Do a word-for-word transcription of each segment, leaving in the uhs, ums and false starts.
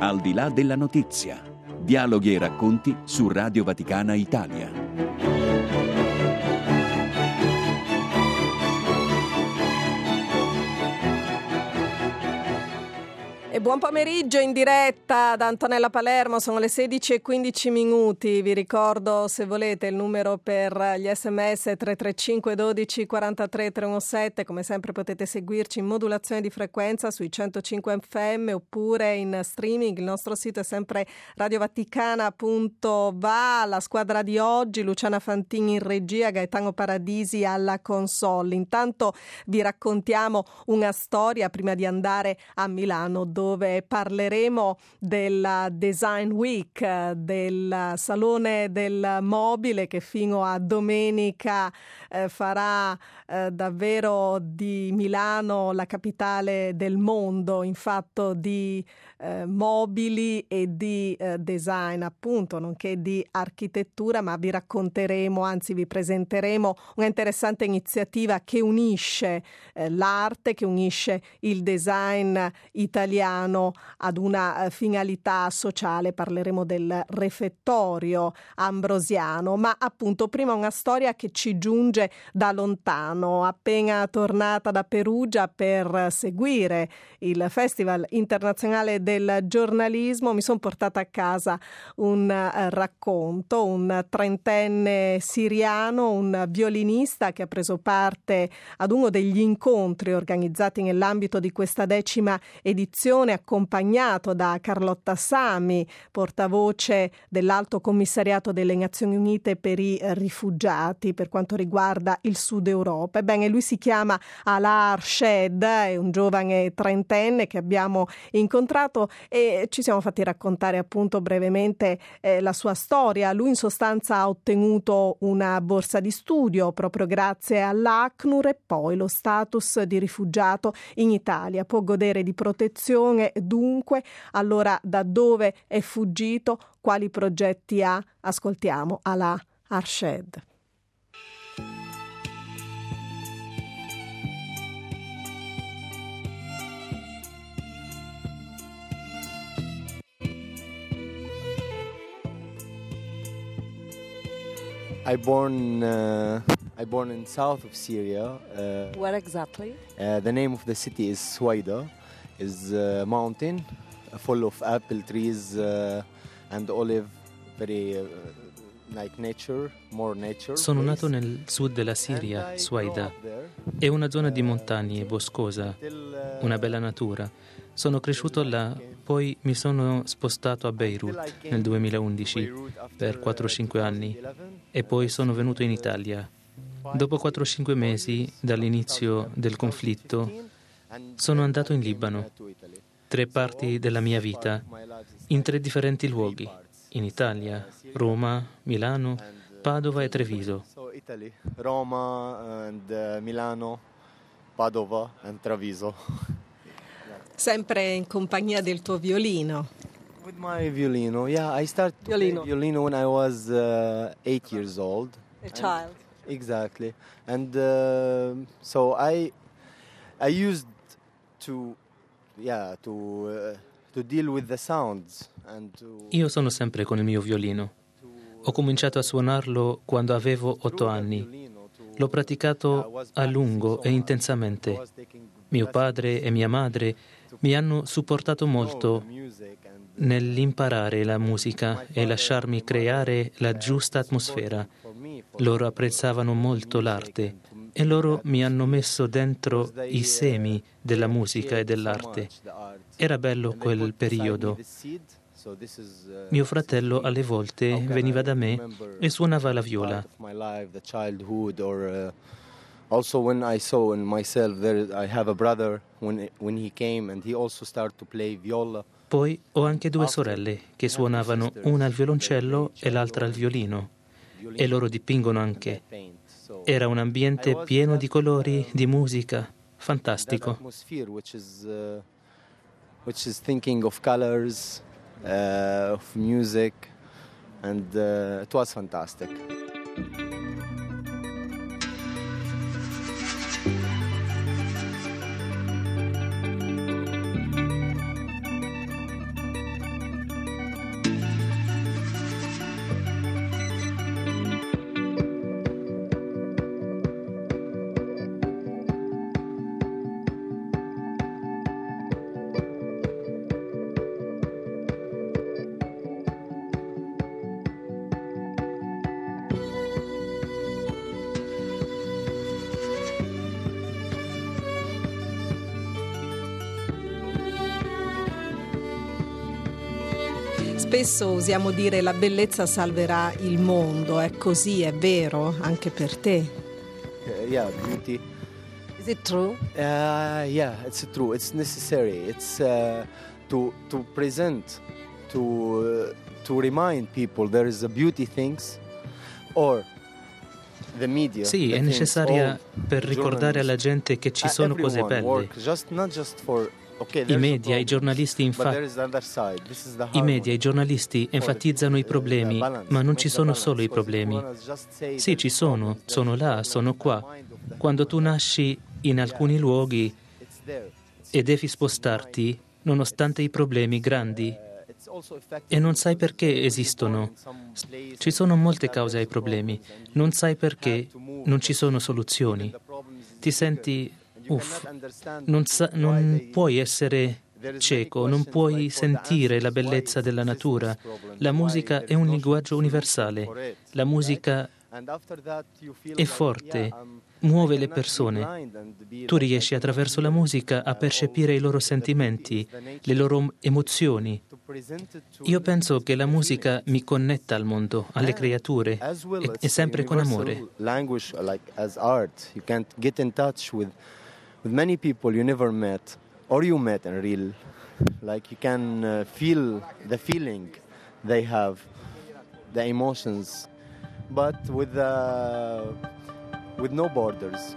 Al di là della notizia. Dialoghi e racconti su Radio Vaticana Italia. E buon pomeriggio in diretta da Antonella Palermo, sono le sedici e quindici minuti. Vi ricordo, se volete, il numero per gli sms tre tre cinque dodici quarantatré trecentossette. Come sempre potete seguirci in modulazione di frequenza sui centocinque F M oppure in streaming. Il nostro sito è sempre radiovaticana punto va. La squadra di oggi: Luciana Fantini in regia, Gaetano Paradisi alla console. Intanto vi raccontiamo una storia prima di andare a Milano, dove dove parleremo della Design Week, del Salone del Mobile, che fino a domenica eh, farà eh, davvero di Milano la capitale del mondo in fatto di eh, mobili e di eh, design, appunto, nonché di architettura. Ma vi racconteremo, anzi vi presenteremo una interessante iniziativa che unisce eh, l'arte, che unisce il design italiano ad una finalità sociale. Parleremo del refettorio ambrosiano, ma appunto prima una storia che ci giunge da lontano. Appena tornata da Perugia per seguire il Festival Internazionale del Giornalismo, mi sono portata a casa un racconto. Un trentenne siriano, un violinista che ha preso parte ad uno degli incontri organizzati nell'ambito di questa decima edizione, accompagnato da Carlotta Sami, portavoce dell'Alto Commissariato delle Nazioni Unite per i rifugiati per quanto riguarda il Sud Europa. Ebbene, lui si chiama Alaa Arshed, è un giovane trentenne che abbiamo incontrato e ci siamo fatti raccontare appunto brevemente eh, la sua storia. Lui in sostanza ha ottenuto una borsa di studio proprio grazie all'ACNUR e poi lo status di rifugiato in Italia. Può godere di protezione. Dunque, allora, da dove è fuggito? Quali progetti ha? Ascoltiamo Alaa Arshed. I born uh, I born in south of Syria. Uh, Where exactly? Uh, the name of the city is Suwaida. Is a mountain full of apple trees uh, and olive, very uh, like nature, more nature. Sono nato nel sud della Siria, Suwaida. È una zona di montagne, boscosa, una bella natura. Sono cresciuto là, poi mi sono spostato a Beirut nel duemilaundici per quattro cinque anni e poi sono venuto in Italia. Dopo quattro cinque mesi dall'inizio del conflitto sono andato in Libano, tre parti della mia vita, in tre differenti luoghi, in Italia, Roma, Milano, Padova e Treviso. Roma and Milano, Padova and Treviso. Sempre in compagnia del tuo violino. With my violino, yeah, I started to violino. play violino when I was uh, eight years old. A child. And, exactly, and uh, so I, I used to, yeah, to uh, to deal with the sounds and to. Io sono sempre con il mio violino. Ho cominciato a suonarlo quando avevo otto anni. L'ho praticato a lungo e intensamente. Mio padre e mia madre mi hanno supportato molto nell'imparare la musica e lasciarmi creare la giusta atmosfera. Loro apprezzavano molto l'arte e loro mi hanno messo dentro i semi della musica e dell'arte. Era bello quel periodo. Mio fratello alle volte veniva da me e suonava la viola. Also, when I saw in myself there, I have a brother when when he came and he also started to play viola. Poi ho anche due sorelle che suonavano, una al violoncello e l'altra al violino, e loro dipingono anche. Era un ambiente pieno di colori, di musica, fantastico. Which is uh, which is thinking of colors, uh, of music, and uh, it was fantastic. Spesso usiamo dire la bellezza salverà il mondo, è così, è vero anche per te? Uh, yeah, beauty. Is it true? Uh, yeah, it's true. It's necessary. It's uh, to to present, to uh, to remind people there is a beauty things, or the media. Sì, the è things, necessaria all per ricordare alla gente che ci uh, sono cose everyone belle. work just, not just for, okay, I there's a media, problem, i giornalisti, but infatti, there is the other side. This is the I hard media, i one. giornalisti enfatizzano i problemi, ma non ci sono solo i problemi. Sì, ci sono, sono là, sono qua. Quando tu nasci in alcuni luoghi e devi spostarti, nonostante i problemi grandi, e non sai perché esistono. Ci sono molte cause ai problemi, non sai perché, non ci sono soluzioni. Ti senti, uff, non, sa- non puoi essere cieco, non puoi sentire la bellezza della natura. La musica è un linguaggio universale. La musica è forte, muove le persone. Tu riesci attraverso la musica a percepire i loro sentimenti, le loro emozioni. Io penso che la musica mi connetta al mondo, alle creature, e, e sempre con amore. Language like as art, you can't get in touch with with many people you never met or you met in real. Like you can uh, feel the feeling they have, the emotions, but with uh, with no borders.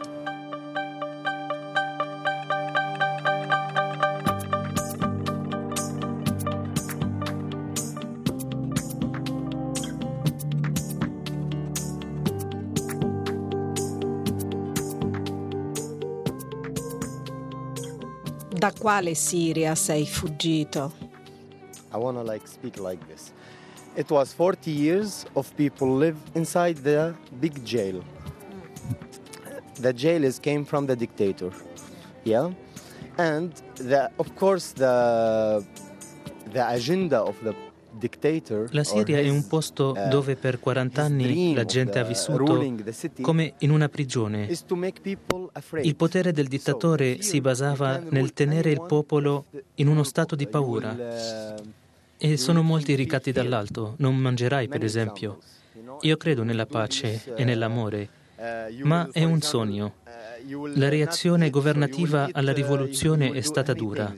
Da quale Siria sei fuggito? I want to like speak like this. It was forty years of people live inside the big jail. The jail is came from the dictator. Yeah? And the of course the the agenda of the dictator. La Siria è un posto dove per quaranta anni la gente ha vissuto come in una prigione. Il potere del dittatore si basava nel tenere il popolo in uno stato di paura. E sono molti ricatti dall'alto. Non mangerai, per esempio. Io credo nella pace e nell'amore, ma è un sogno. La reazione governativa alla rivoluzione è stata dura.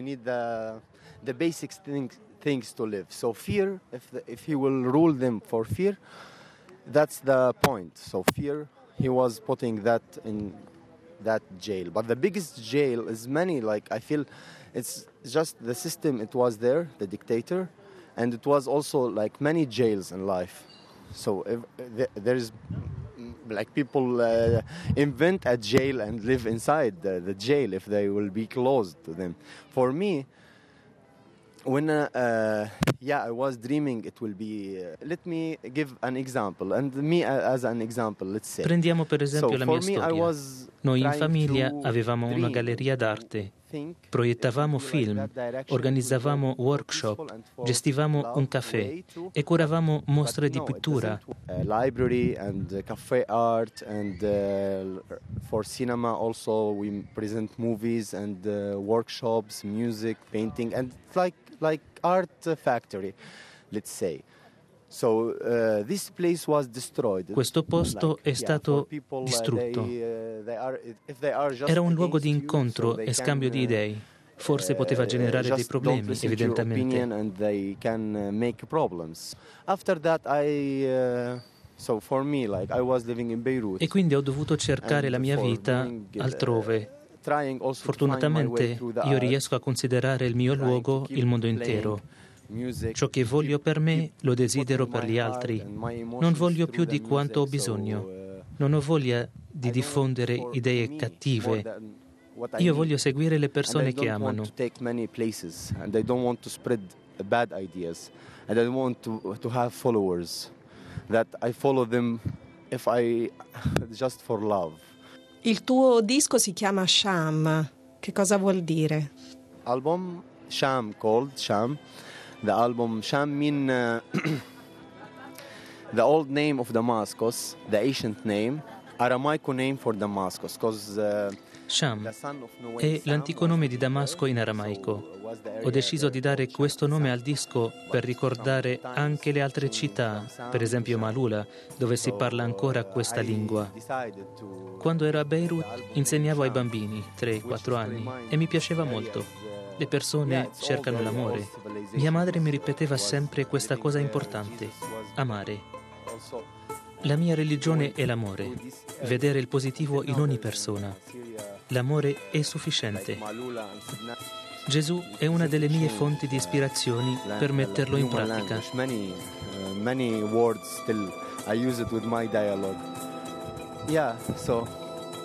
Things to live. So fear, if the, if he will rule them for fear, that's the point. So fear, he was putting that in that jail. But the biggest jail is many. Like I feel, it's just the system. It was there, the dictator, and it was also like many jails in life. So if, there is like people uh, invent a jail and live inside the, the jail if they will be closed to them. For me. When uh, uh, yeah, I was dreaming it will be. Uh, let me give an example, and me uh, as an example, let's say. Prendiamo per esempio so, la mia storia. Noi in famiglia avevamo una galleria d'arte, proiettavamo film, organizzavamo workshop, gestivamo un caffè e curavamo mostre di pittura. Uh, library and uh, cafe art and uh, for cinema also we present movies and uh, workshops, music, painting, and it's like like art factory, let's say. So, uh, this place was destroyed. Questo posto è stato distrutto. Era un luogo di incontro e scambio di idee. Forse poteva generare dei problemi, evidentemente. And they can make problems. After that, I, uh, so for me, like I was living in Beirut. E quindi ho dovuto cercare la mia vita altrove. Fortunatamente io riesco a considerare il mio luogo il mondo intero. Ciò che voglio per me lo desidero per gli altri. Non voglio più di quanto ho bisogno. Non ho voglia di diffondere idee cattive. Io voglio seguire le persone che amano. Il tuo disco si chiama Sham. Che cosa vuol dire? Album Sham, called Sham. The album Sham mean uh, the old name of Damascus, the ancient name, Aramaic name for Damascus, because uh, Sham è l'antico nome di Damasco in aramaico. Ho deciso di dare questo nome al disco per ricordare anche le altre città, per esempio Malula, dove si parla ancora questa lingua. Quando ero a Beirut insegnavo ai bambini, tre quattro anni, e mi piaceva molto. Le persone cercano l'amore. Mia madre mi ripeteva sempre questa cosa importante: amare. La mia religione è l'amore, vedere il positivo in ogni persona. L'amore è sufficiente. Gesù è una delle mie fonti di ispirazioni per metterlo in pratica. Many words still I use it with my dialogue. Yeah, so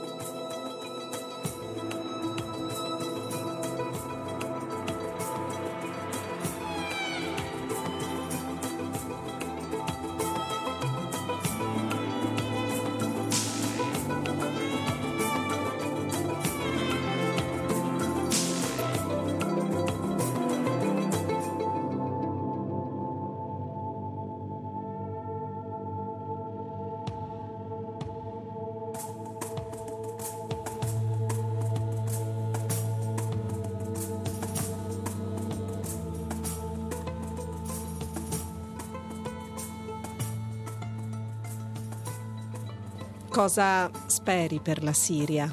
Cosa speri per la Siria?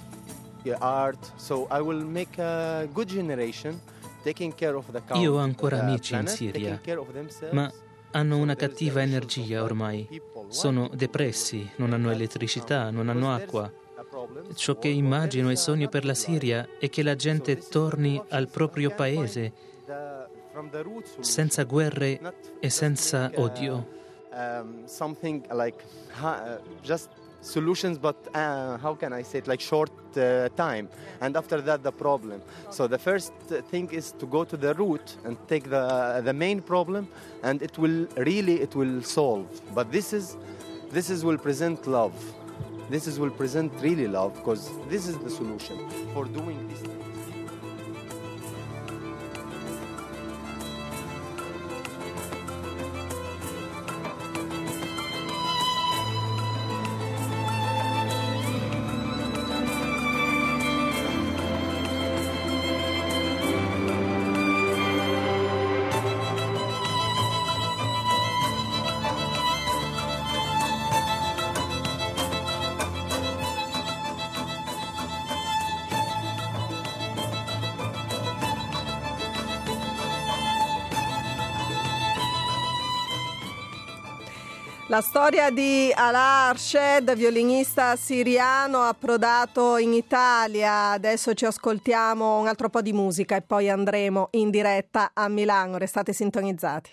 Io ho ancora amici in Siria, ma hanno una cattiva energia ormai. Sono depressi, non hanno elettricità, non hanno acqua. Ciò che immagino e sogno per la Siria è che la gente torni al proprio paese, senza guerre e senza odio. Solutions, but uh, how can I say it, like short uh, time, and after that the problem. So the first thing is to go to the root and take the the main problem, and it will really it will solve. But this is this is will present love. This is will present really love, because this is the solution for doing these things. La storia di Alaa Arshed, violinista siriano approdato in Italia. Adesso ci ascoltiamo un altro po' di musica e poi andremo in diretta a Milano. Restate sintonizzati.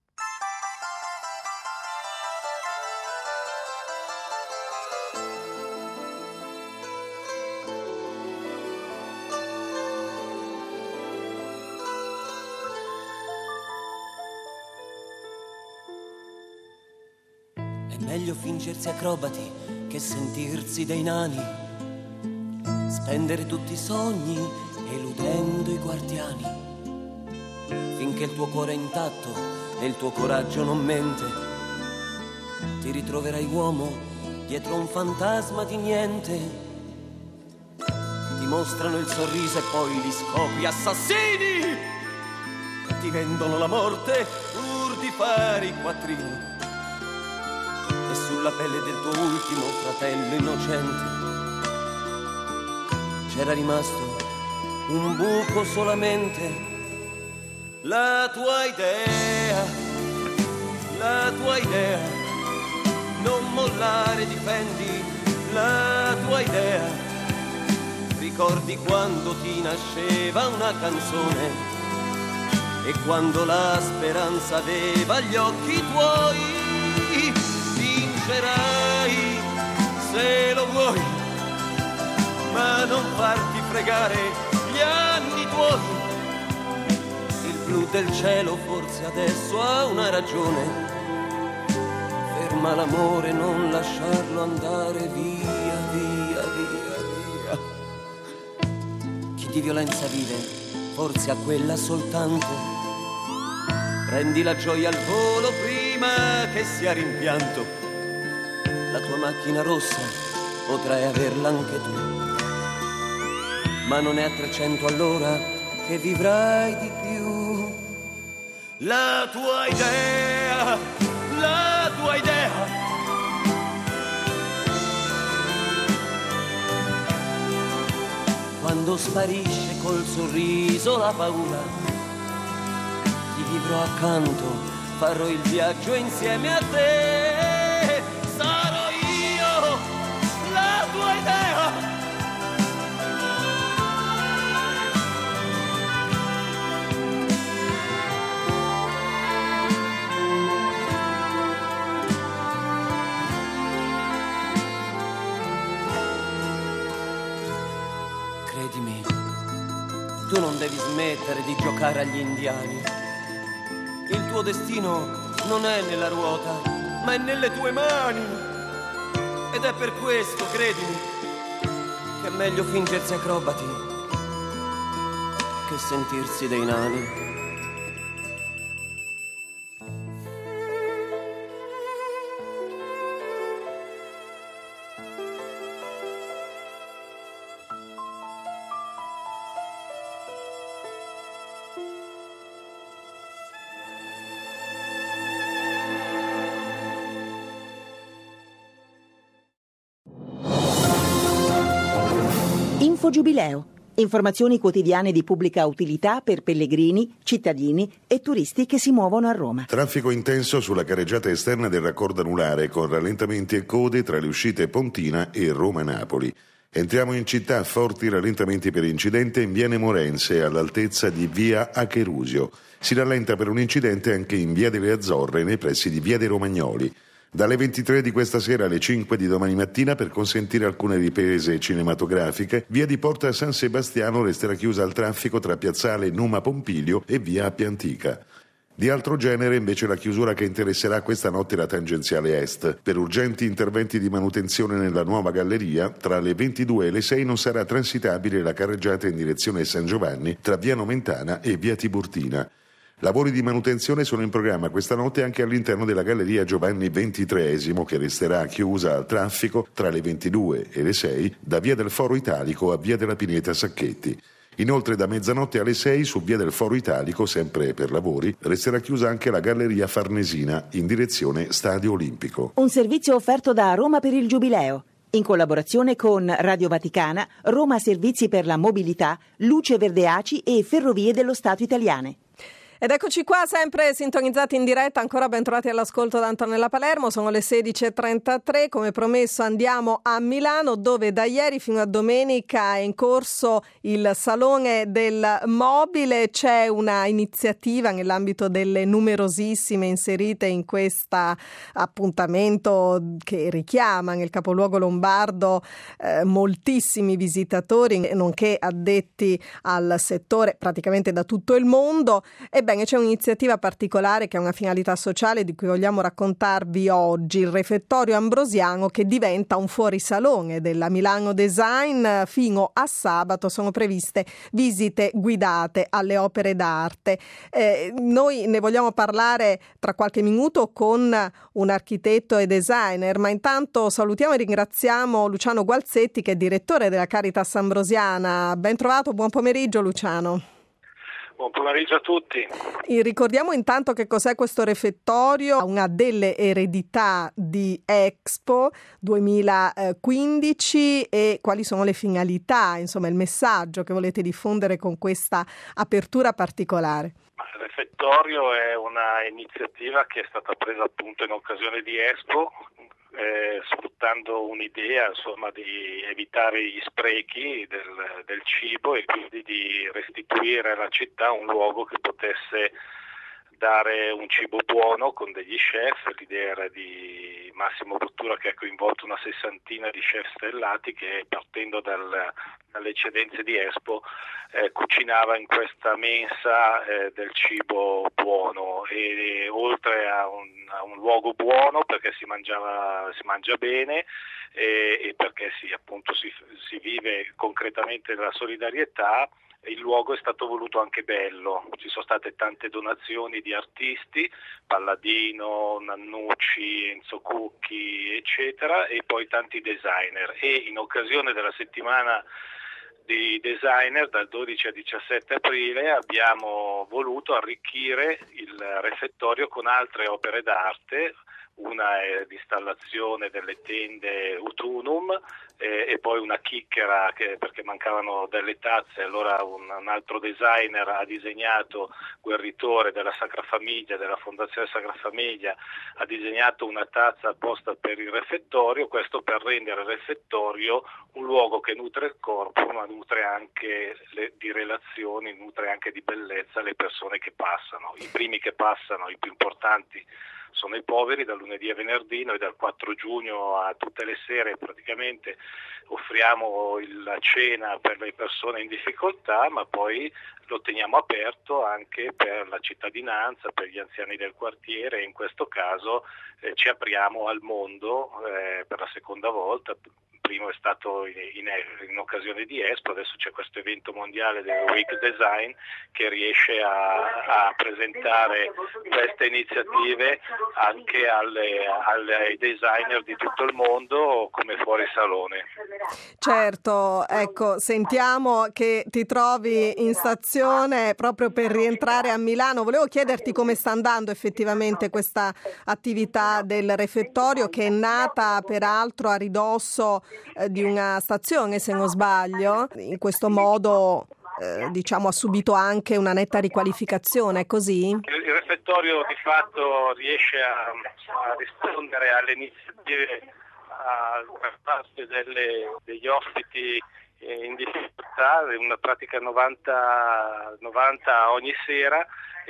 Meglio fingersi acrobati che sentirsi dei nani, spendere tutti i sogni eludendo i guardiani, finché il tuo cuore è intatto e il tuo coraggio non mente, ti ritroverai uomo dietro un fantasma di niente. Ti mostrano il sorriso e poi li scopri assassini, ti vendono la morte pur di fare i quattrini. E sulla pelle del tuo ultimo fratello innocente c'era rimasto un buco solamente. La tua idea, la tua idea, non mollare, difendi la tua idea. Ricordi quando ti nasceva una canzone e quando la speranza aveva gli occhi tuoi. Vincerai se lo vuoi, ma non farti fregare gli anni tuoi. Il blu del cielo forse adesso ha una ragione, ferma l'amore, non lasciarlo andare via, via, via, via. Chi di violenza vive forse ha quella soltanto, prendi la gioia al volo prima che sia rimpianto. La tua macchina rossa potrai averla anche tu. ma non è a trecento all'ora che vivrai di più. La tua idea, la tua idea, quando sparisce col sorriso la paura, ti vivrò accanto, farò il viaggio insieme a te. Sarò io la tua idea. Credimi, tu non devi smettere di giocare agli indiani. Il tuo destino non è nella ruota, ma è nelle tue mani. Ed è per questo, credimi, che è meglio fingersi acrobati che sentirsi dei nani. Infogiubileo. Informazioni quotidiane di pubblica utilità per pellegrini, cittadini e turisti che si muovono a Roma. Traffico intenso sulla carreggiata esterna del raccordo anulare con rallentamenti e code tra le uscite Pontina e Roma-Napoli. Entriamo in città, forti rallentamenti per incidente in Viale Morense all'altezza di via Acherusio. Si rallenta per un incidente anche in via delle Azzorre nei pressi di via dei Romagnoli. Dalle ventitré di questa sera alle cinque di domani mattina, per consentire alcune riprese cinematografiche, via di Porta San Sebastiano resterà chiusa al traffico tra piazzale Numa Pompilio e via Appia Antica. Di altro genere invece la chiusura che interesserà questa notte la tangenziale est. Per urgenti interventi di manutenzione nella nuova galleria, tra le ventidue e le sei non sarà transitabile la carreggiata in direzione San Giovanni tra via Nomentana e via Tiburtina. Lavori di manutenzione sono in programma questa notte anche all'interno della galleria Giovanni ventitreesimo, che resterà chiusa al traffico tra le ventidue e le sei da via del Foro Italico a via della Pineta Sacchetti. Inoltre da mezzanotte alle sei su via del Foro Italico, sempre per lavori, resterà chiusa anche la galleria Farnesina in direzione Stadio Olimpico. Un servizio offerto da Roma per il Giubileo, in collaborazione con Radio Vaticana, Roma Servizi per la Mobilità, Luce Verde Aci e Ferrovie dello Stato Italiane. Ed eccoci qua, sempre sintonizzati in diretta, ancora ben trovati all'ascolto da Antonella Palermo, sono le sedici e trentatré, come promesso andiamo a Milano, dove da ieri fino a domenica è in corso il Salone del Mobile. C'è una iniziativa nell'ambito delle numerosissime inserite in questo appuntamento che richiama nel capoluogo lombardo eh, moltissimi visitatori, nonché addetti al settore praticamente da tutto il mondo. E Ebbene, c'è un'iniziativa particolare che ha una finalità sociale di cui vogliamo raccontarvi oggi, il Refettorio Ambrosiano, che diventa un fuorisalone della Milano Design. Fino a sabato sono previste visite guidate alle opere d'arte. Eh, noi ne vogliamo parlare tra qualche minuto con un architetto e designer, ma intanto salutiamo e ringraziamo Luciano Gualzetti, che è direttore della Caritas Ambrosiana. Ben trovato, buon pomeriggio Luciano. Buon pomeriggio a tutti. E ricordiamo intanto che cos'è questo refettorio, una delle eredità di Expo duemilaquindici e quali sono le finalità, insomma il messaggio che volete diffondere con questa apertura particolare. Il refettorio è una iniziativa che è stata presa appunto in occasione di Expo, eh, sfruttando un'idea insomma di evitare gli sprechi del, del cibo e quindi di restituire alla città un luogo che potesse dare un cibo buono con degli chef. L'idea era di Massimo Bottura, che ha coinvolto una sessantina di chef stellati che, partendo dal, dalle eccedenze di Expo, eh, cucinava in questa mensa eh, del cibo buono e, e oltre a un, a un luogo buono perché si mangiava, si mangia bene e, e perché si, appunto, si, si vive concretamente la solidarietà. Il luogo è stato voluto anche bello, ci sono state tante donazioni di artisti, Palladino, Nannucci, Enzo Cucchi, eccetera, e poi tanti designer. E in occasione della settimana di designer dal dodici al diciassette aprile abbiamo voluto arricchire il refettorio con altre opere d'arte. Una è l'installazione delle tende Utunum eh, e poi una chicchera che, perché mancavano delle tazze, allora un, un altro designer ha disegnato, Guerritore della Sacra Famiglia, della Fondazione Sacra Famiglia, ha disegnato una tazza apposta per il refettorio, questo per rendere il refettorio un luogo che nutre il corpo ma nutre anche le, di relazioni, nutre anche di bellezza le persone che passano. I primi che passano, i più importanti, sono i poveri. Dal lunedì a venerdì, noi dal quattro giugno a tutte le sere praticamente offriamo il, la cena per le persone in difficoltà, ma poi lo teniamo aperto anche per la cittadinanza, per gli anziani del quartiere, e in questo caso eh, ci apriamo al mondo eh, per la seconda volta. Primo è stato in, in, in occasione di Expo, adesso c'è questo evento mondiale del Week Design che riesce a, a presentare queste iniziative anche alle, alle, ai designer di tutto il mondo come fuori salone. Certo, ecco, sentiamo che ti trovi in stazione proprio per rientrare a Milano. Volevo chiederti come sta andando effettivamente questa attività del refettorio, che è nata peraltro a ridosso di una stazione, se non sbaglio. In questo modo eh, diciamo ha subito anche una netta riqualificazione, è così? Il, il refettorio di fatto riesce a, a rispondere alle iniziative a parte delle, degli ospiti in difficoltà, una pratica novanta, novanta ogni sera,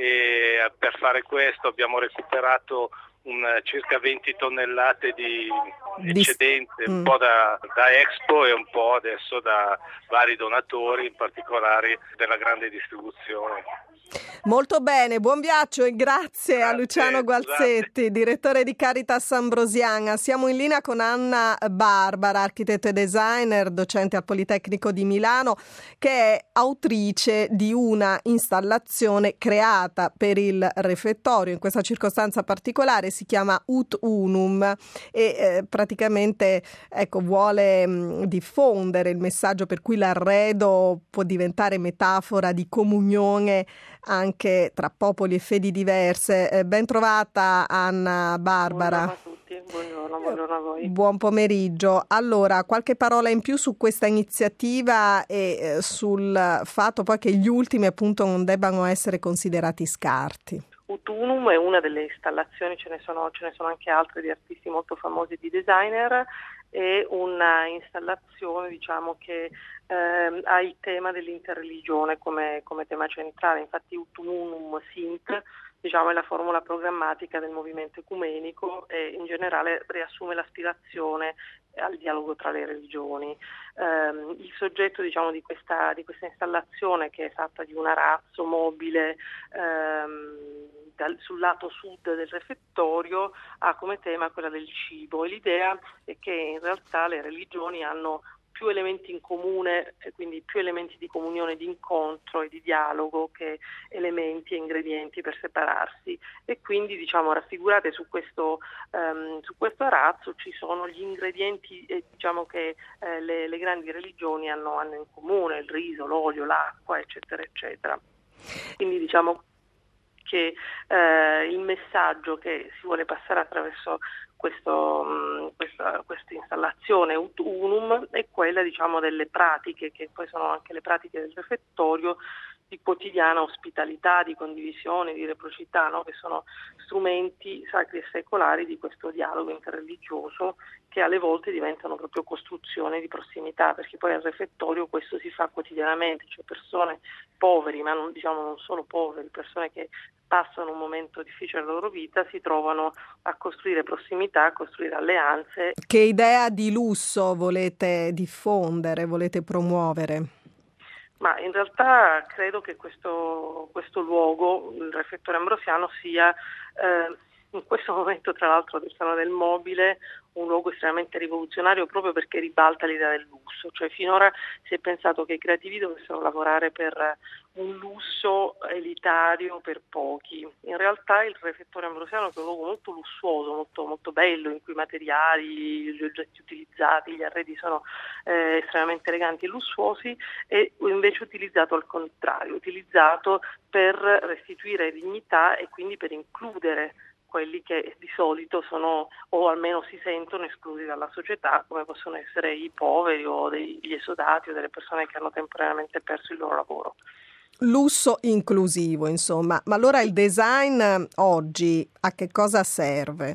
e per fare questo abbiamo recuperato un, circa venti tonnellate di eccedente, un po' da, da Expo e un po' adesso da vari donatori, in particolare della grande distribuzione. Molto bene, buon viaggio e grazie, grazie a Luciano Gualzetti, scusate. direttore di Caritas Ambrosiana. Siamo in linea con Anna Barbara, architetto e designer, docente al Politecnico di Milano, che è autrice di una installazione creata per il refettorio. In questa circostanza particolare si chiama Ut Unum e eh, praticamente ecco, vuole mh, diffondere il messaggio per cui l'arredo può diventare metafora di comunione anche tra popoli e fedi diverse. Eh, ben trovata Anna Barbara. Buongiorno a tutti, buongiorno, buongiorno a voi. Buon pomeriggio. Allora, qualche parola in più su questa iniziativa e eh, sul fatto poi che gli ultimi appunto non debbano essere considerati scarti. Utunum è una delle installazioni, ce ne sono, ce ne sono anche altre di artisti molto famosi, di designer. È una installazione diciamo che eh, ha il tema dell'interreligione come, come tema centrale. Infatti Utunum Sint diciamo, è la formula programmatica del movimento ecumenico e in generale riassume l'aspirazione al dialogo tra le religioni. Um, il soggetto diciamo, di, questa, di questa installazione, che è fatta di un arazzo mobile um, dal, sul lato sud del refettorio, ha come tema quella del cibo, e l'idea è che in realtà le religioni hanno più elementi in comune, e quindi più elementi di comunione, di incontro e di dialogo che elementi e ingredienti per separarsi, e quindi diciamo raffigurate su questo um, su questo arazzo ci sono gli ingredienti eh, diciamo che eh, le, le grandi religioni hanno, hanno in comune: il riso, l'olio, l'acqua, eccetera eccetera. Quindi diciamo che eh, il messaggio che si vuole passare attraverso questo, questa, questa installazione Ut Unum è quella diciamo delle pratiche, che poi sono anche le pratiche del refettorio, di quotidiana ospitalità, di condivisione, di reciprocità, no? Che sono strumenti sacri e secolari di questo dialogo interreligioso, che alle volte diventano proprio costruzione di prossimità, perché poi al refettorio questo si fa quotidianamente, cioè persone poveri, ma non, diciamo non solo poveri, persone che passano un momento difficile nella loro vita, si trovano a costruire prossimità, a costruire alleanze. Che idea di lusso volete diffondere, volete promuovere? Ma in realtà credo che questo, questo luogo, il refettorio ambrosiano, sia eh, in questo momento tra l'altro del Salone del Mobile un luogo estremamente rivoluzionario proprio perché ribalta l'idea del lusso, cioè finora si è pensato che i creativi dovessero lavorare per un lusso elitario per pochi. In realtà il Refettorio Ambrosiano, che è un luogo molto lussuoso, molto, molto bello, in cui i materiali, gli oggetti utilizzati, gli arredi sono eh, estremamente eleganti e lussuosi, è invece utilizzato al contrario, utilizzato per restituire dignità e quindi per includere quelli che di solito sono o almeno si sentono esclusi dalla società, come possono essere i poveri o degli esodati o delle persone che hanno temporaneamente perso il loro lavoro. Lusso inclusivo, insomma. Ma allora il design oggi a che cosa serve?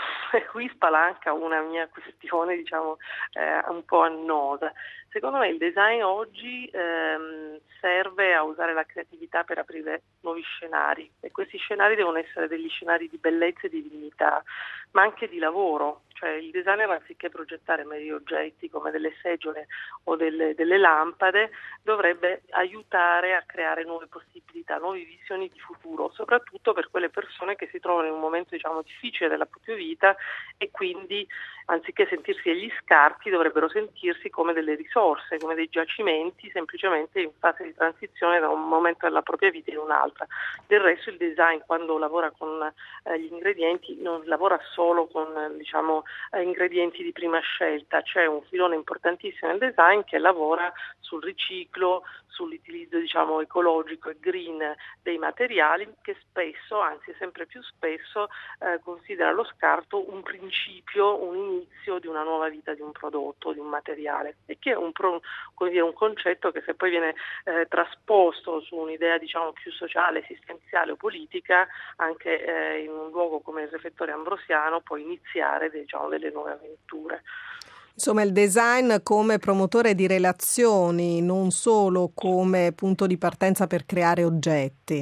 Qui spalanca una mia questione, diciamo, eh, un po' annosa. Secondo me il design oggi ehm, serve a usare la creatività per aprire nuovi scenari, e questi scenari devono essere degli scenari di bellezza e di dignità, ma anche di lavoro. Cioè il designer, anziché progettare meri oggetti come delle seggiole o delle, delle lampade, dovrebbe aiutare a creare nuove possibilità, nuove visioni di futuro, soprattutto per quelle persone che si trovano in un momento, diciamo, difficile della propria vita e quindi, anziché sentirsi degli scarti, dovrebbero sentirsi come delle risorse, come dei giacimenti, semplicemente in fase di transizione da un momento della propria vita in un'altra. Del resto il design, quando lavora con eh, gli ingredienti, non lavora solo con eh, diciamo eh, ingredienti di prima scelta. C'è un filone importantissimo nel design che lavora sul riciclo, sull'utilizzo, diciamo, ecologico e green dei materiali, che spesso, anzi sempre più spesso, eh, considera lo scarto un principio, un inizio di una nuova vita di un prodotto, di un materiale, e che è un, pro, come dire, un concetto che, se poi viene eh, trasposto su un'idea, diciamo, più sociale, esistenziale o politica, anche eh, in un luogo come il Refettorio Ambrosiano può iniziare, diciamo, delle nuove avventure. Insomma, il design come promotore di relazioni, non solo come punto di partenza per creare oggetti.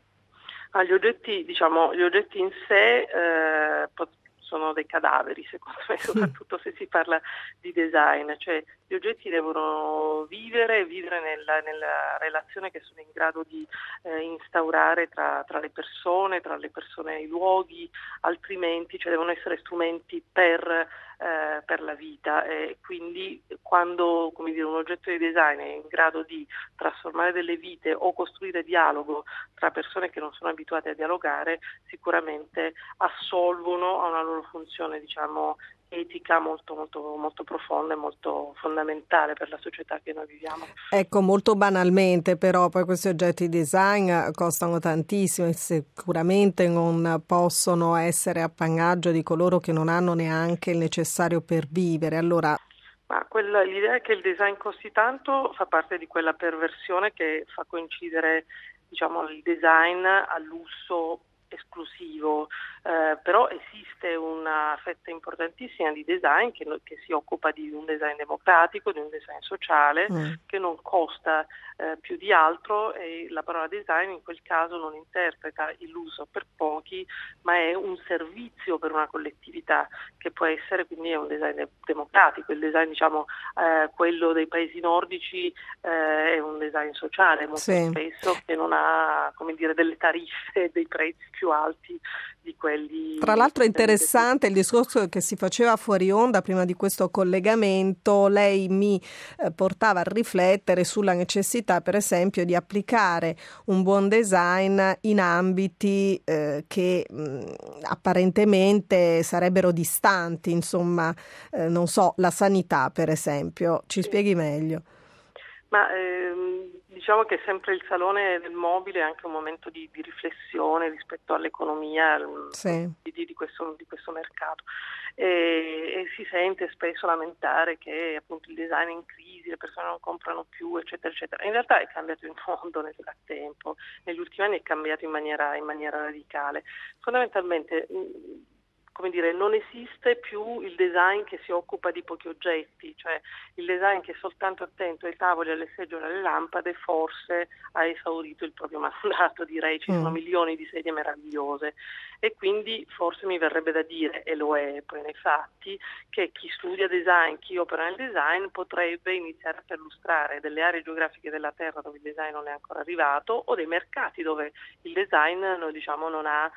Ah, gli oggetti, diciamo, gli oggetti in sé eh, pot- sono dei cadaveri, secondo me, soprattutto se si parla di design, cioè gli oggetti devono vivere, vivere nella, nella relazione che sono in grado di eh, instaurare tra, tra le persone, tra le persone e i luoghi, altrimenti, cioè, devono essere strumenti per Eh, per la vita, e quindi quando, come dire, un oggetto di design è in grado di trasformare delle vite o costruire dialogo tra persone che non sono abituate a dialogare, sicuramente assolvono a una loro funzione, diciamo, etica molto molto molto profonda e molto fondamentale per la società che noi viviamo. Ecco, molto banalmente, però poi questi oggetti design costano tantissimo e sicuramente non possono essere appannaggio di coloro che non hanno neanche il necessario per vivere. Allora, ma quella, l'idea che il design costi tanto fa parte di quella perversione che fa coincidere, diciamo, il design al lusso esclusivo, eh, però esiste una fetta importantissima di design che, che si occupa di un design democratico, di un design sociale, mm. che non costa eh, più di altro, e la parola design in quel caso non interpreta il lusso per pochi, ma è un servizio per una collettività, che può essere quindi un design de- democratico. Il design, diciamo, eh, quello dei paesi nordici eh, è un design sociale molto sì. spesso, che non ha, come dire, delle tariffe, dei prezzi più alti di quelli. Tra l'altro è interessante il discorso che si faceva fuori onda prima di questo collegamento. Lei mi eh, portava a riflettere sulla necessità, per esempio, di applicare un buon design in ambiti eh, che mh, apparentemente sarebbero distanti, insomma, eh, non so, la sanità per esempio. Ci sì. spieghi meglio? Ma ehm, diciamo che sempre il Salone del Mobile è anche un momento di, di riflessione rispetto all'economia sì. di, di, questo, di questo mercato, e, e si sente spesso lamentare che appunto il design è in crisi, le persone non comprano più, eccetera eccetera. In realtà è cambiato in fondo nel frattempo, negli ultimi anni è cambiato in maniera, in maniera radicale. Fondamentalmente, come dire, non esiste più il design che si occupa di pochi oggetti, cioè il design che è soltanto attento ai tavoli, alle seggiole, alle lampade, forse ha esaurito il proprio mandato, direi. Ci sono mm. milioni di sedie meravigliose e quindi forse mi verrebbe da dire, e lo è poi nei fatti, che chi studia design, chi opera nel design potrebbe iniziare a perlustrare delle aree geografiche della Terra dove il design non è ancora arrivato, o dei mercati dove il design no, diciamo, non ha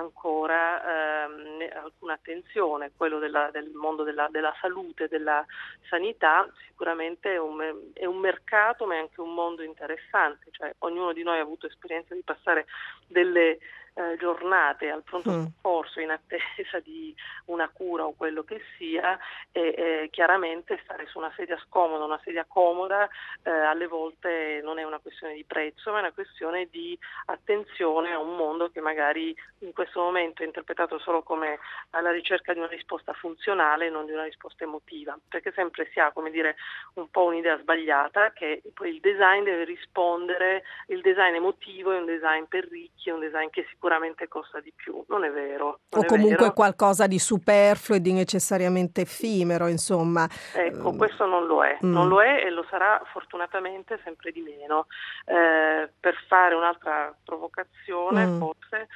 ancora ehm, alcuna attenzione. Quello della, del mondo della, della salute, della sanità sicuramente è un, è un mercato, ma è anche un mondo interessante, cioè ognuno di noi ha avuto esperienza di passare delle Eh, giornate al pronto soccorso in attesa di una cura o quello che sia, e eh, chiaramente stare su una sedia scomoda, una sedia comoda eh, alle volte non è una questione di prezzo, ma è una questione di attenzione a un mondo che magari in questo momento è interpretato solo come alla ricerca di una risposta funzionale e non di una risposta emotiva, perché sempre si ha, come dire, un po' un'idea sbagliata che poi il design deve rispondere, il design emotivo è un design per ricchi, è un design che sicuramente sicuramente costa di più. Non è vero. Non o è comunque vero. qualcosa di superfluo e di necessariamente effimero, insomma. Ecco, questo non lo è. Mm. Non lo è e lo sarà fortunatamente sempre di meno. Eh, per fare un'altra provocazione, mm. forse,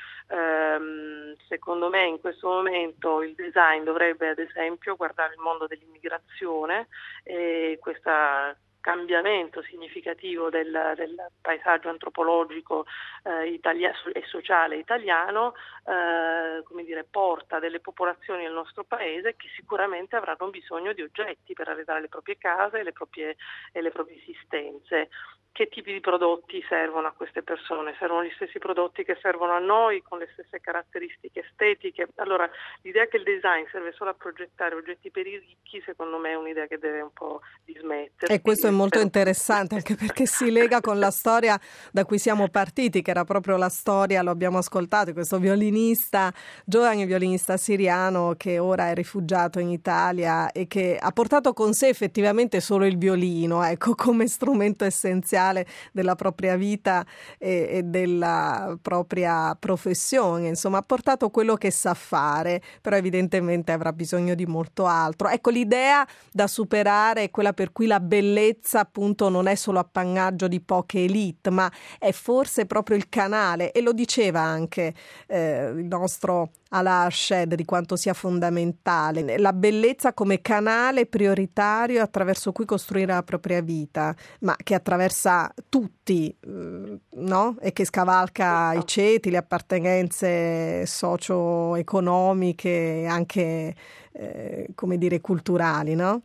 ehm, secondo me in questo momento il design dovrebbe ad esempio guardare il mondo dell'immigrazione e questa cambiamento significativo del, del paesaggio antropologico eh, italia- e sociale italiano eh, come dire, porta delle popolazioni nel nostro paese che sicuramente avranno bisogno di oggetti per arredare le proprie case e le proprie, e le proprie esistenze. Che tipi di prodotti servono a queste persone? Servono gli stessi prodotti che servono a noi, con le stesse caratteristiche estetiche? Allora, l'idea che il design serve solo a progettare oggetti per i ricchi, secondo me è un'idea che deve un po' dismettere. E questo è molto interessante, anche perché si lega con la storia da cui siamo partiti, che era proprio la storia, lo abbiamo ascoltato, questo violinista, giovane violinista siriano che ora è rifugiato in Italia e che ha portato con sé effettivamente solo il violino, ecco, come strumento essenziale della propria vita e, e della propria professione. Insomma, ha portato quello che sa fare, però evidentemente avrà bisogno di molto altro. Ecco, l'idea da superare è quella per cui la bellezza appunto non è solo appannaggio di poche elite, ma è forse proprio il canale, e lo diceva anche eh, il nostro Alaa Arshed, di quanto sia fondamentale la bellezza come canale prioritario attraverso cui costruire la propria vita, ma che attraversa tutti, no? E che scavalca i ceti, le appartenenze socio-economiche, anche eh, come dire culturali, no?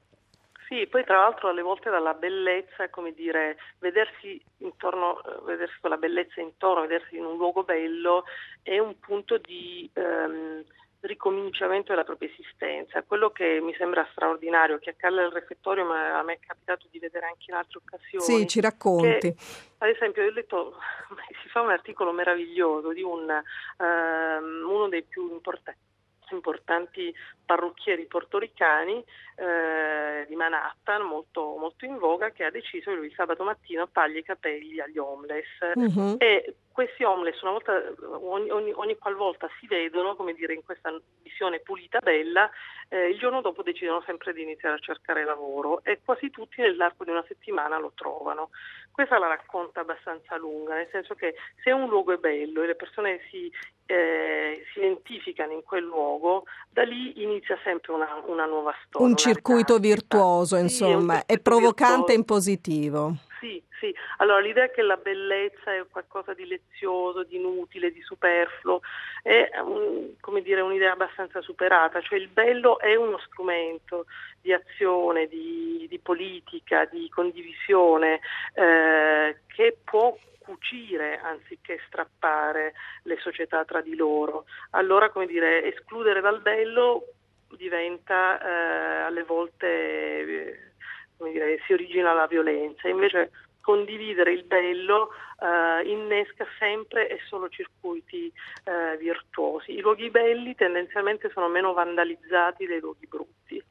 Sì, poi tra l'altro alle volte dalla bellezza, come dire, vedersi intorno, vedersi con la bellezza intorno, vedersi in un luogo bello è un punto di ehm, ricominciamento della propria esistenza. Quello che mi sembra straordinario, che accade al refettorio, ma a me è capitato di vedere anche in altre occasioni. Sì, ci racconti. Che, ad esempio, io ho letto, si fa un articolo meraviglioso di un um, uno dei più importanti importanti parrucchieri portoricani eh, di Manhattan, molto, molto in voga, che ha deciso che lui sabato mattino taglia i capelli agli homeless. Uh-huh. E questi homeless una volta, ogni, ogni, ogni qualvolta si vedono, come dire, in questa visione pulita bella, eh, il giorno dopo decidono sempre di iniziare a cercare lavoro e quasi tutti nell'arco di una settimana lo trovano. Questa la racconta abbastanza lunga, nel senso che se un luogo è bello e le persone si, eh, si identificano in quel luogo, da lì inizia sempre una, una nuova storia. Un circuito virtuoso, sì, insomma, è, è provocante e in positivo. Sì, sì. Allora l'idea che la bellezza è qualcosa di lezioso, di inutile, di superfluo, è un, come dire, un'idea abbastanza superata. Cioè il bello è uno strumento di azione, di, di politica, di condivisione, eh, che può cucire anziché strappare le società tra di loro. Allora, come dire, escludere dal bello diventa eh, alle volte... Eh, come dire, si origina la violenza, invece condividere il bello eh, innesca sempre e solo circuiti eh, virtuosi. I luoghi belli tendenzialmente sono meno vandalizzati dei luoghi brutti.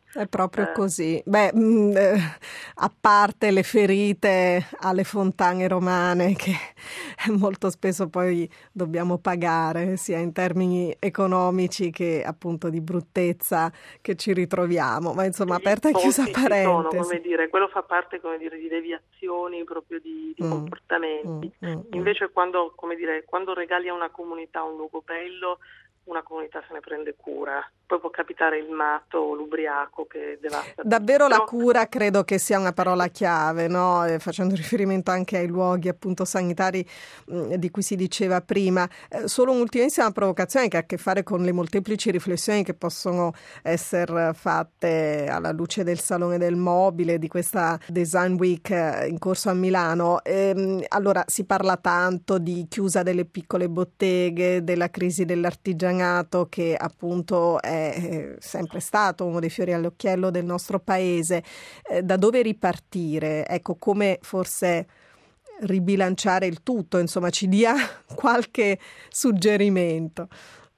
È proprio eh. così. Beh, mh, eh, a parte le ferite alle fontane romane che molto spesso poi dobbiamo pagare, sia in termini economici che appunto di bruttezza che ci ritroviamo. Ma insomma, aperta e chiusa parentesi. Sono, come dire, quello fa parte, come dire, di deviazioni proprio di, di mm, comportamenti. Mm, mm, Invece quando, come dire, quando regali a una comunità un luogo bello, una comunità se ne prende cura. Poi può capitare il matto o l'ubriaco che devasta. Davvero Però... la cura credo che sia una parola chiave, no? Eh, facendo riferimento anche ai luoghi appunto sanitari mh, di cui si diceva prima. Eh, solo un'ultimissima provocazione che ha a che fare con le molteplici riflessioni che possono essere fatte alla luce del Salone del Mobile, di questa Design Week in corso a Milano. Ehm, allora si parla tanto di chiusa delle piccole botteghe, della crisi dell'artigianato che appunto è è sempre stato uno dei fiori all'occhiello del nostro paese. Eh, da dove ripartire? Ecco, come forse ribilanciare il tutto, insomma, ci dia qualche suggerimento.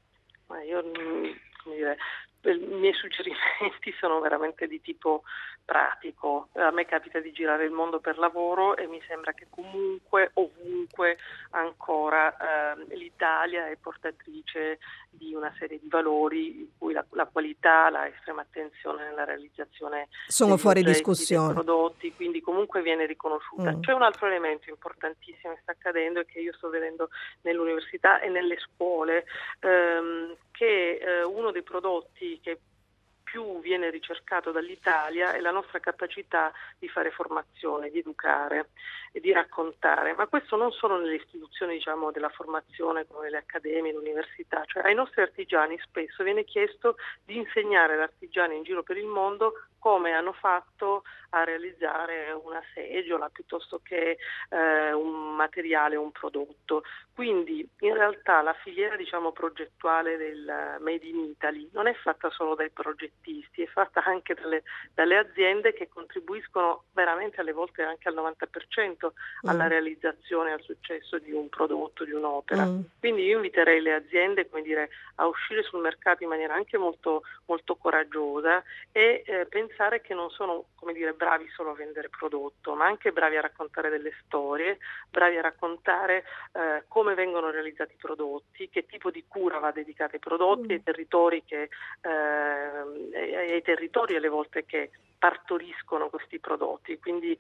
Ma io, come dire, i miei suggerimenti sono veramente di tipo pratico. A me capita di girare il mondo per lavoro e mi sembra che comunque, ovunque, ancora eh, l'Italia è portatrice di una serie di valori in cui la, la qualità, la estrema attenzione nella realizzazione sono degli fuori oggetti, discussione, dei prodotti, quindi comunque viene riconosciuta. Mm. C'è un altro elemento importantissimo che sta accadendo e che io sto vedendo nell'università e nelle scuole, ehm, che eh, uno dei prodotti che più viene ricercato dall'Italia è la nostra capacità di fare formazione, di educare e di raccontare, ma questo non solo nelle istituzioni, diciamo, della formazione come le accademie, le università, cioè ai nostri artigiani spesso viene chiesto di insegnare agli artigiani in giro per il mondo come hanno fatto a realizzare una seggiola piuttosto che eh, un materiale, un prodotto. Quindi in realtà la filiera, diciamo, progettuale del Made in Italy non è fatta solo dai progettisti, è fatta anche dalle, dalle aziende che contribuiscono veramente alle volte anche al novanta per cento alla mm. realizzazione e al successo di un prodotto, di un'opera. Mm. Quindi io inviterei le aziende, come dire, a uscire sul mercato in maniera anche molto, molto coraggiosa e eh, pensare che non sono, come dire, bravi solo a vendere prodotto, ma anche bravi a raccontare delle storie, bravi a raccontare eh, come vengono realizzati i prodotti, che tipo di cura va dedicata ai prodotti, mm. ai territori che eh, ai territori alle volte che partoriscono questi prodotti. Quindi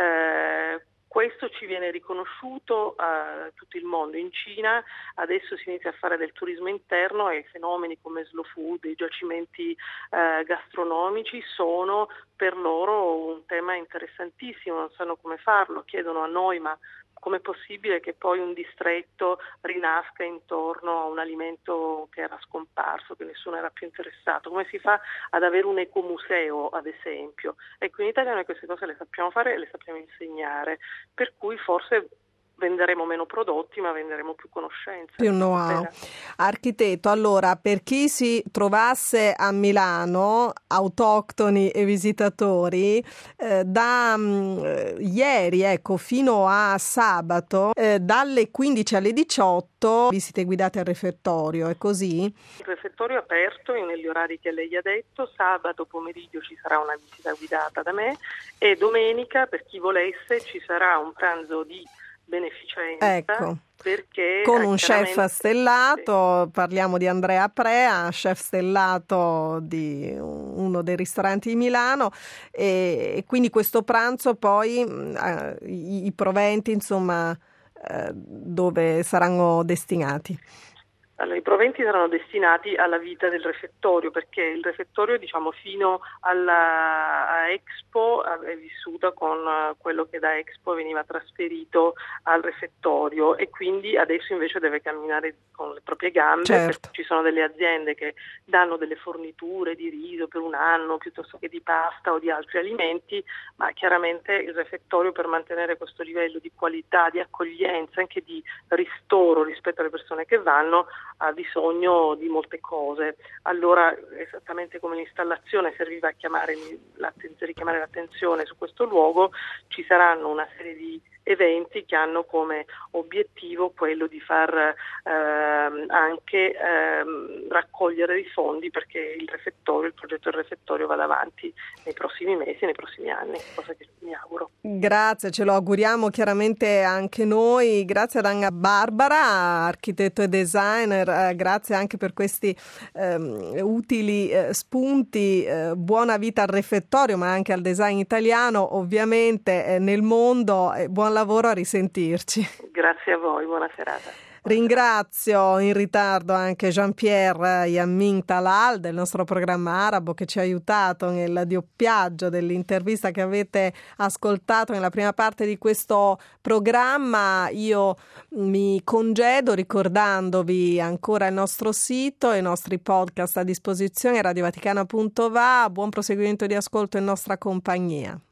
eh, questo ci viene riconosciuto a tutto il mondo. In Cina adesso si inizia a fare del turismo interno e fenomeni come slow food, i giacimenti eh, gastronomici sono per loro un tema interessantissimo, non sanno come farlo, chiedono a noi ma com'è possibile che poi un distretto rinasca intorno a un alimento che era scomparso, che nessuno era più interessato? Come si fa ad avere un ecomuseo, ad esempio? Ecco, in Italia noi queste cose le sappiamo fare e le sappiamo insegnare, per cui forse venderemo meno prodotti ma venderemo più conoscenze. Più know-how. Architetto, allora, per chi si trovasse a Milano, autoctoni e visitatori, eh, da mh, ieri, ecco, fino a sabato, eh, dalle quindici alle diciotto, visite guidate al refettorio, è così? Il refettorio è aperto negli orari che lei ha detto, sabato pomeriggio ci sarà una visita guidata da me e domenica, per chi volesse, ci sarà un pranzo di beneficenza, ecco, perché con un chef stellato, sì. Parliamo di Andrea Prea, chef stellato di uno dei ristoranti di Milano, e quindi questo pranzo poi eh, i, i proventi, insomma, eh, dove saranno destinati? Allora, i proventi saranno destinati alla vita del refettorio, perché il refettorio, diciamo, fino alla a Expo è vissuta con quello che da Expo veniva trasferito al refettorio e quindi adesso invece deve camminare con le proprie gambe, certo. Perché ci sono delle aziende che danno delle forniture di riso per un anno piuttosto che di pasta o di altri alimenti, ma chiaramente il refettorio, per mantenere questo livello di qualità, di accoglienza, anche di ristoro rispetto alle persone che vanno, ha bisogno di molte cose. Allora, esattamente come l'installazione serviva a chiamare l'attenzione, richiamare l'attenzione su questo luogo, ci saranno una serie di eventi che hanno come obiettivo quello di far ehm, anche ehm, raccogliere i fondi perché il refettorio, il progetto del refettorio vada avanti nei prossimi mesi, nei prossimi anni, cosa che mi auguro. Grazie, ce lo auguriamo chiaramente anche noi. Grazie ad Anna Barbara, architetto e designer, eh, grazie anche per questi ehm, utili eh, spunti. Eh, buona vita al refettorio, ma anche al design italiano, ovviamente eh, nel mondo. Eh, buon lavoro, a risentirci. Grazie a voi, buona serata. Ringrazio in ritardo anche Jean-Pierre Yamin Talal del nostro programma arabo che ci ha aiutato nel doppiaggio dell'intervista che avete ascoltato nella prima parte di questo programma. Io mi congedo ricordandovi ancora il nostro sito e i nostri podcast a disposizione, radiovaticana punto va. Buon proseguimento di ascolto in nostra compagnia.